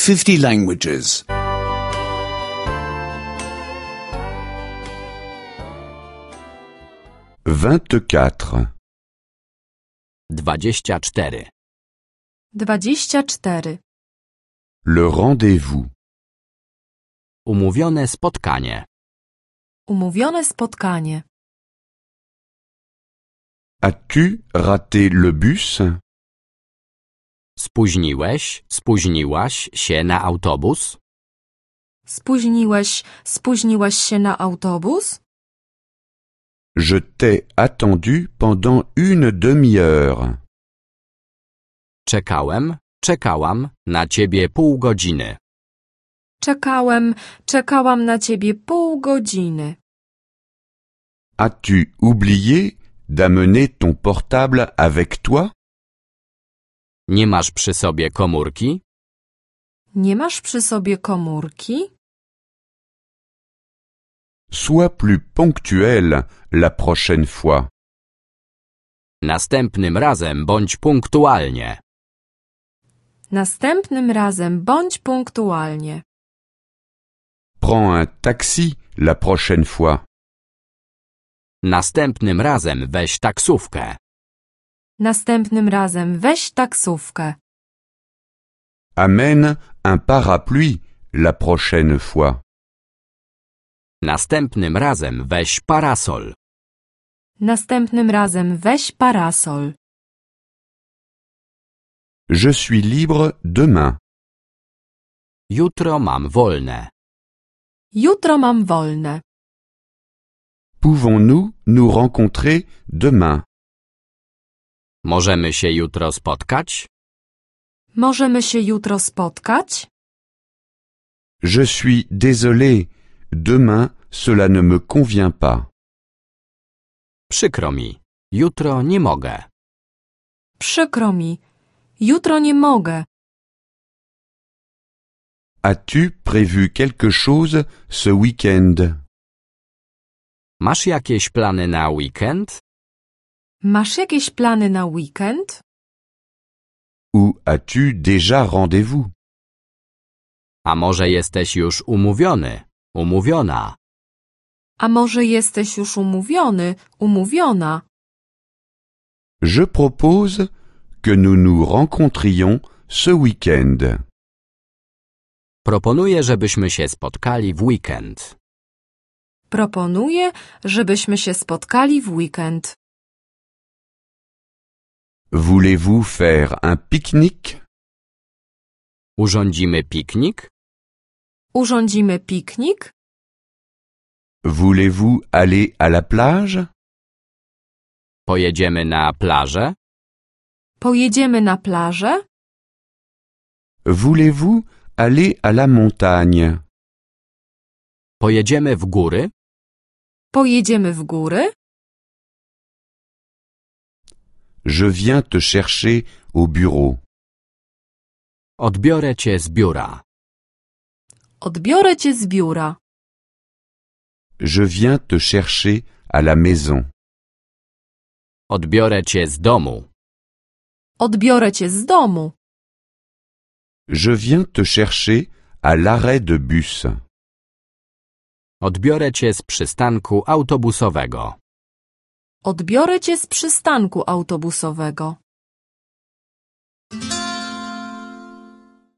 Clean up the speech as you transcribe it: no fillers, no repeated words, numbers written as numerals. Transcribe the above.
50 languages. 24. 24. 24. Le rendez-vous. Umówione spotkanie. Umówione spotkanie. As-tu raté le bus? Spóźniłaś się na autobus? Spóźniłaś się na autobus? Je t'ai attendu pendant une demi-heure. Czekałam na ciebie pół godziny. Czekałam na ciebie pół godziny. As-tu oublié d'amener ton portable avec toi? Nie masz przy sobie komórki? Nie masz przy sobie komórki? Sois plus ponctuel la prochaine fois. Następnym razem bądź punktualnie. Następnym razem bądź punktualnie. Prends un taxi la prochaine fois. Następnym razem weź taksówkę. Następnym razem weź taksówkę. Amène un parapluie la prochaine fois. Następnym razem weź parasol. Następnym razem weź parasol. Je suis libre demain. Jutro mam wolne. Jutro mam wolne. Pouvons-nous nous rencontrer demain? Możemy się jutro spotkać? Możemy się jutro spotkać? Je suis désolé. Demain, cela ne me convient pas. Przykro mi. Jutro nie mogę. Przykro mi. Jutro nie mogę. As-tu prévu quelque chose ce week-end? Masz jakieś plany na weekend? Masz jakieś plany na weekend? Ou as-tu déjà rendez-vous? A może jesteś już umówiona? A może jesteś już umówiona? Je propose que nous nous rencontrions ce week-end. Proponuję, żebyśmy się spotkali w weekend. Proponuję, żebyśmy się spotkali w weekend. Voulez-vous faire un pique-nique? Urządzimy piknik? Urządzimy piknik? Voulez-vous aller à la plage? Pojedziemy na plażę? Pojedziemy na plażę? Voulez-vous aller à la montagne? Pojedziemy w góry? Pojedziemy w góry? Je viens te chercher au bureau. Odbiorę cię z biura. Odbiorę cię z biura. Je viens te chercher à la maison. Odbiorę cię z domu. Odbiorę cię z domu. Je viens te chercher à l'arrêt de bus. Odbiorę cię z przystanku autobusowego. Odbiorę cię z przystanku autobusowego.